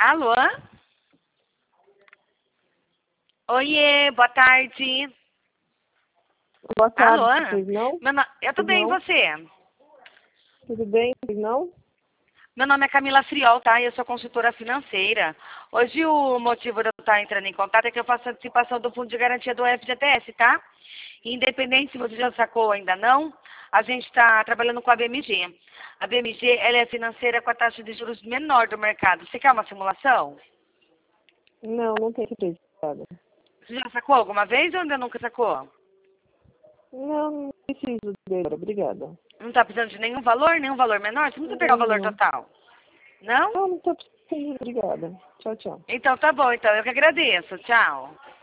Alô? Oiê, boa tarde. Boa tarde, Alô? pois não? Eu tô bem, e você? Tudo bem, pois não? Meu nome é Camila Friol, tá? Eu sou consultora financeira. Hoje o motivo de eu estar entrando em contato é que eu faço antecipação do Fundo de Garantia do FGTS, tá? Independente se você já sacou ou ainda não, a gente está trabalhando com a BMG. A BMG, ela é financeira com a taxa de juros menor do mercado. Você quer uma simulação? Não tenho certeza. Você já sacou alguma vez ou ainda nunca sacou? Não preciso dele, obrigada. Não está precisando de nenhum valor menor? Você não precisa pegar o valor total. Não? Não estou precisando, obrigada. Tchau, tchau. Então tá bom, então eu que agradeço. Tchau.